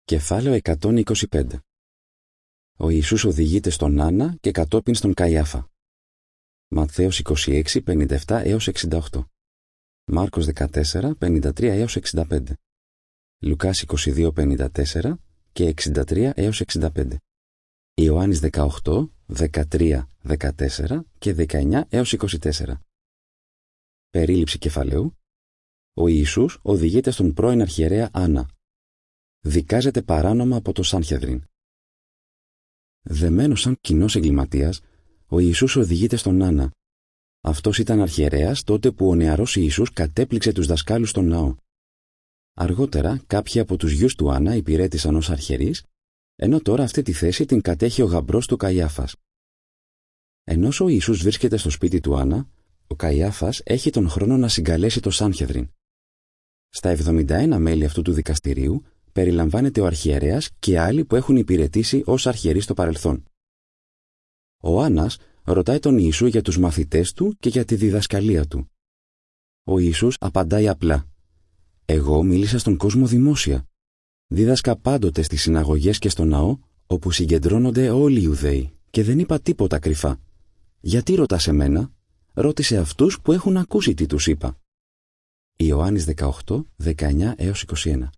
Κεφάλαιο 125. Ο Ιησούς οδηγείται στον Άννα και κατόπιν στον Καϊάφα. Ματθαίος 26, 57 έως 68. Μάρκος 14, 53 έως 65. Λουκάς 22, 54 και 63 έως 65. Ιωάννης 18, 13, 14 και 19 έως 24. Περίληψη κεφαλαίου. Ο Ιησούς οδηγείται στον πρώην αρχιερέα Άννα. Δικάζεται παράνομα από το Σάνχεδριν. Δεμένος σαν κοινός εγκληματίας, ο Ιησούς οδηγείται στον Άννα. Αυτός ήταν αρχιερέας τότε που ο νεαρός Ιησούς κατέπληξε τους δασκάλους στον ναό. Αργότερα, κάποιοι από τους γιους του Άννα υπηρέτησαν ως αρχιερείς, ενώ τώρα αυτή τη θέση την κατέχει ο γαμπρός του Καϊάφας. Ενώ ο Ιησούς βρίσκεται στο σπίτι του Άννα, ο Καϊάφας έχει τον χρόνο να συγκαλέσει το Σάνχεδριν. Στα 71 μέλη αυτού του δικαστηρίου περιλαμβάνεται ο αρχιερέας και άλλοι που έχουν υπηρετήσει ως αρχιερείς στο παρελθόν. Ο Άννας ρωτάει τον Ιησού για τους μαθητές του και για τη διδασκαλία του. Ο Ιησούς απαντάει απλά: «Εγώ μίλησα στον κόσμο δημόσια. Δίδασκα πάντοτε στις συναγωγές και στο ναό, όπου συγκεντρώνονται όλοι οι Ιουδαίοι, και δεν είπα τίποτα κρυφά. Γιατί ρωτάς εμένα? Ρώτησε αυτούς που έχουν ακούσει τι τους είπα». Ιωάννης 18, 19 έως 21.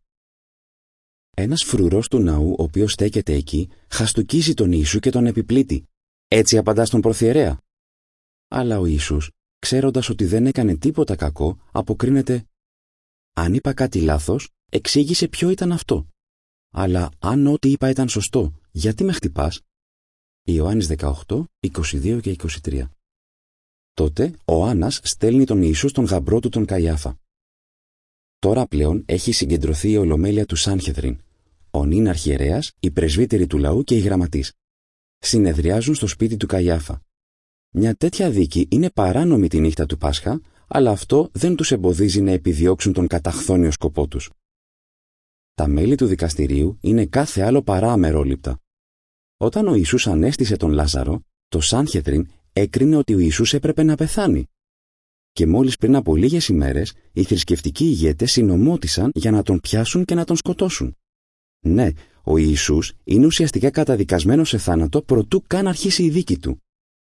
Ένας φρουρός του ναού, ο οποίος στέκεται εκεί, χαστουκίζει τον Ιησού και τον επιπλήττει. «Έτσι απαντάς στον προθιερέα?» Αλλά ο Ιησούς, ξέροντας ότι δεν έκανε τίποτα κακό, αποκρίνεται: «Αν είπα κάτι λάθος, εξήγησε ποιο ήταν αυτό. Αλλά αν ό,τι είπα ήταν σωστό, γιατί με χτυπάς?» Ιωάννης 18, 22 και 23. Τότε ο Άννας στέλνει τον Ιησού στον γαμπρό του τον Καϊάφα. Τώρα πλέον έχει συγκεντρωθεί η ολομέλεια του Σάνχεδριν, ο νυν αρχιερέας, οι πρεσβύτεροι του λαού και οι γραμματείς. Συνεδριάζουν στο σπίτι του Καϊάφα. Μια τέτοια δίκη είναι παράνομη τη νύχτα του Πάσχα, αλλά αυτό δεν τους εμποδίζει να επιδιώξουν τον καταχθόνιο σκοπό τους. Τα μέλη του δικαστηρίου είναι κάθε άλλο παρά αμερόληπτα. Όταν ο Ιησούς ανέστησε τον Λάζαρο, το Σάνχεδριν έκρινε ότι ο Ιησούς έπρεπε να πεθάνει. Και μόλις πριν από λίγες ημέρες, οι θρησκευτικοί ηγέτες συνομώτησαν για να τον πιάσουν και να τον σκοτώσουν. Ναι, ο Ιησούς είναι ουσιαστικά καταδικασμένος σε θάνατο προτού καν αρχίσει η δίκη του.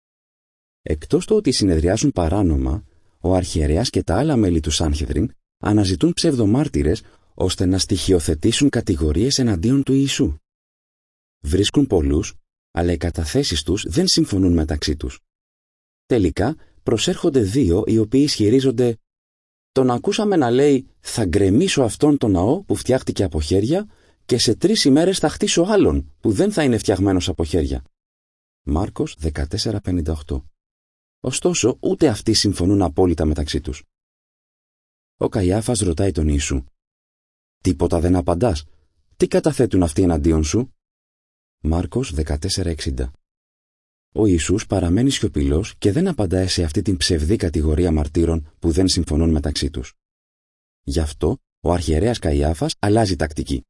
Εκτός του ότι συνεδριάζουν παράνομα, ο αρχιερέας και τα άλλα μέλη του Σάνχεδριν αναζητούν ψευδομάρτυρες ώστε να στοιχειοθετήσουν κατηγορίες εναντίον του Ιησού. Βρίσκουν πολλούς, αλλά οι καταθέσεις τους δεν συμφωνούν μεταξύ τους. Τελικά, προσέρχονται δύο οι οποίοι ισχυρίζονται: «Τον ακούσαμε να λέει, θα γκρεμίσω αυτόν τον ναό που φτιάχτηκε από χέρια και σε 3 ημέρες θα χτίσω άλλον που δεν θα είναι φτιαγμένος από χέρια». Μάρκος 14:58. Ωστόσο, ούτε αυτοί συμφωνούν απόλυτα μεταξύ τους. Ο Καϊάφας ρωτάει τον Ιησού: «Τίποτα δεν απαντάς? Τι καταθέτουν αυτοί εναντίον σου?» Μάρκος 14:60. Ο Ιησούς παραμένει σιωπηλός και δεν απαντάει σε αυτή την ψευδή κατηγορία μαρτύρων που δεν συμφωνούν μεταξύ τους. Γι' αυτό, ο αρχιερέας Καϊάφας αλλάζει τακτική.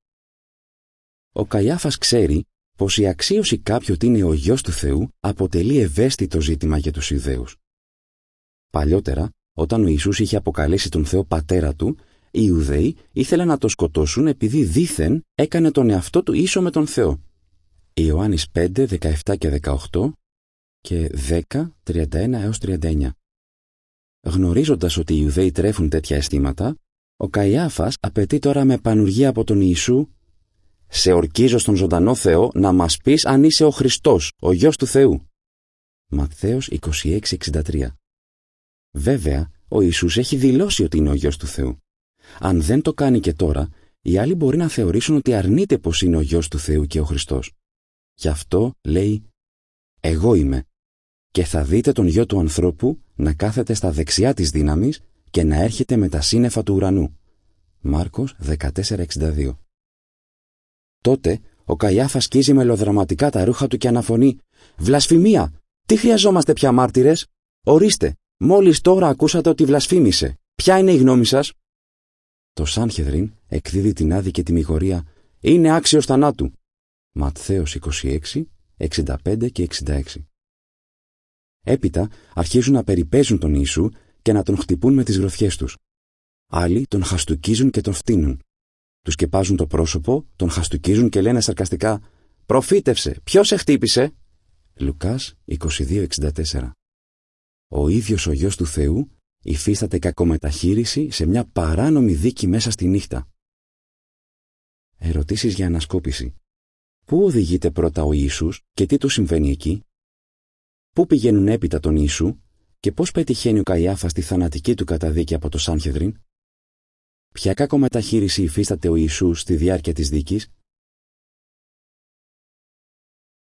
Ο Καϊάφας ξέρει πως η αξίωση κάποιου ότι είναι ο γιος του Θεού αποτελεί ευαίσθητο ζήτημα για τους Ιουδαίους. Παλιότερα, όταν ο Ιησούς είχε αποκαλέσει τον Θεό πατέρα του, οι Ιουδαίοι ήθελαν να το σκοτώσουν επειδή δήθεν έκανε τον εαυτό του ίσο με τον Θεό. Ιωάννης 5, 17 και 18 και 10, 31 έως 39. Γνωρίζοντας ότι οι Ιουδαίοι τρέφουν τέτοια αισθήματα, ο Καϊάφας απαιτεί τώρα με πανουργία από τον Ιησού: «Σε ορκίζω στον ζωντανό Θεό να μας πεις αν είσαι ο Χριστός, ο γιος του Θεού». Ματθαίος 26:63. Βέβαια, ο Ιησούς έχει δηλώσει ότι είναι ο γιος του Θεού. Αν δεν το κάνει και τώρα, οι άλλοι μπορεί να θεωρήσουν ότι αρνείται πως είναι ο γιος του Θεού και ο Χριστός. Γι' αυτό λέει: «Εγώ είμαι, και θα δείτε τον Γιο του ανθρώπου να κάθεται στα δεξιά της δύναμης και να έρχεται με τα σύννεφα του ουρανού». Μάρκος 14:62. Τότε ο Καϊάφας σκίζει μελοδραματικά τα ρούχα του και αναφωνεί: «Βλασφημία! Τι χρειαζόμαστε πια μάρτυρες? Ορίστε, μόλις τώρα ακούσατε ότι βλασφήμισε. Ποια είναι η γνώμη σας?» Το Σάνχεδριν εκδίδει την άδικη τιμιγορία: «Είναι άξιος θανάτου». Ματθαίος 26, 65 και 66. Έπειτα αρχίζουν να περιπέζουν τον Ιησού και να τον χτυπούν με τις γροθιές τους. Άλλοι τον χαστουκίζουν και τον φτύνουν. Του σκεπάζουν το πρόσωπο, τον χαστουκίζουν και λένε σαρκαστικά «Προφήτευσε, ποιος σε χτύπησε?» Λουκάς 22:64. Ο ίδιος ο Υιός του Θεού υφίσταται κακομεταχείριση σε μια παράνομη δίκη μέσα στη νύχτα. Ερωτήσεις για ανασκόπηση. Πού οδηγείται πρώτα ο Ιησούς και τι του συμβαίνει εκεί? Πού πηγαίνουν έπειτα τον Ιησού και πώς πετυχαίνει ο Καϊάφας τη θανατική του καταδίκη από το Σάνχεδριν? Ποια κακομεταχείριση υφίσταται ο Ιησούς στη διάρκεια της δίκης?